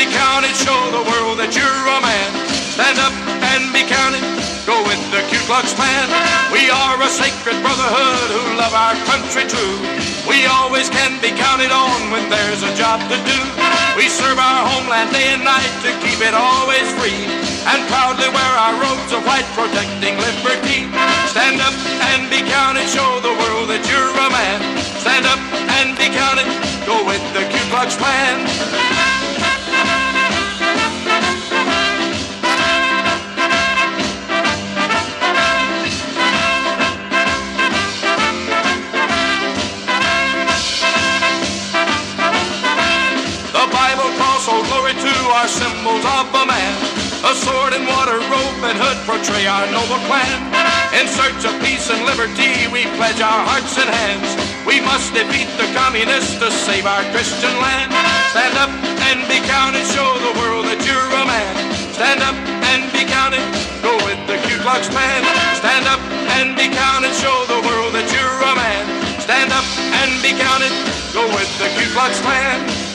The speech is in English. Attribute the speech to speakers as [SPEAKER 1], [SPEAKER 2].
[SPEAKER 1] be counted, show the world that you're a man. Stand up and be counted, go with the Ku Klux Klan. We are a sacred brotherhood who love our country true. We always can be counted on when there's a job to do. We serve our homeland day and night to keep it always free, and proudly wear our robes of white protecting liberty. Stand up and be counted, show the world that you're a man. Stand up and be counted, go with the Ku Klux Klan. Oh, glory to our symbols of a man. A sword and water, robe and hood portray our noble clan. In search of peace and liberty, we pledge our hearts and hands. We must defeat the communists to save our Christian land. Stand up and be counted, show the world that you're a man. Stand up and be counted, go with the Ku Klux Klan. Stand up and be counted, show the world that you're a man. Stand up and be counted, go with the Ku Klux Klan.